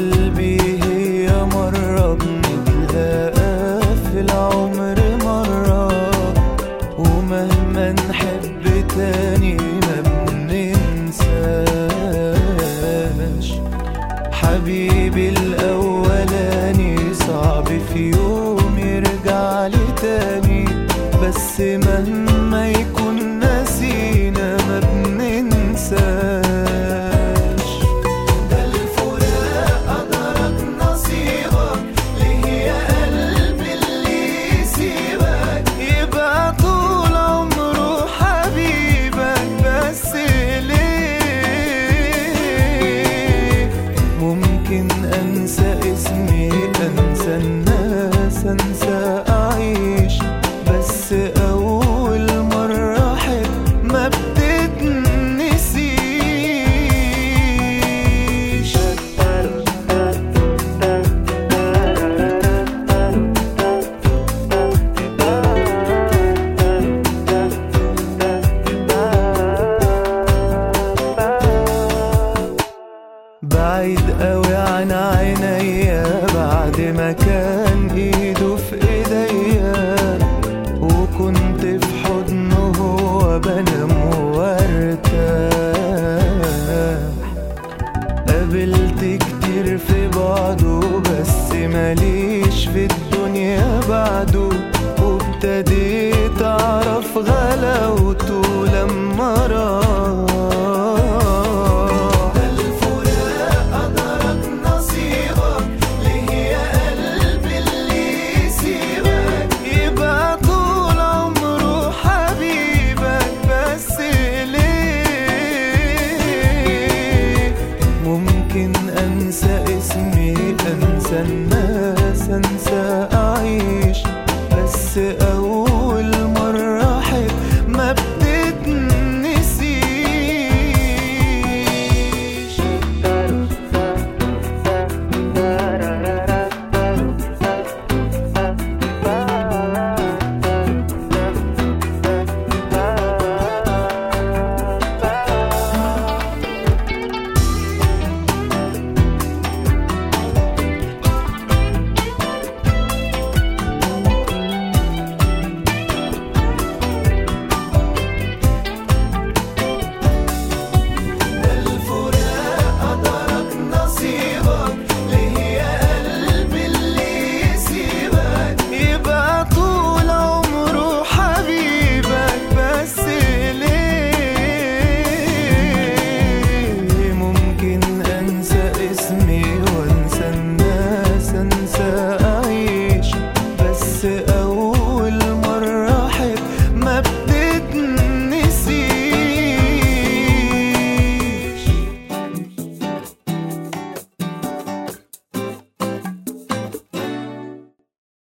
قلبي هي مرة بنتلاقى في العمر مرة، ومهما نحب تاني ما بننساش. حبيبي الأولاني صعب في يوم يرجع لي تاني، بس مهما يكون ناسينا ما بننساش. ده الفراق قدرك نصيبك، ليه يا قلبي اللي يسيبك؟ يبقى طول عمره حبيبك، بس ليه؟ ممكن أنسى اسمي، أنسى الناس، أنسى أعيش، بس أول مرة أحب ما بتتنسيش. بعيد قوي عن عينيا بعد ما كان ايده في ايديا، وكنت في حضنه هو بنام وارتاح. قابلت كتير في بعضه بس ماليش في الدنيا بعده، وابتديت اعرف غلاوته لما راح. ممكن أنسى اسمي، أنسى الناس، أنسى أعيش، بس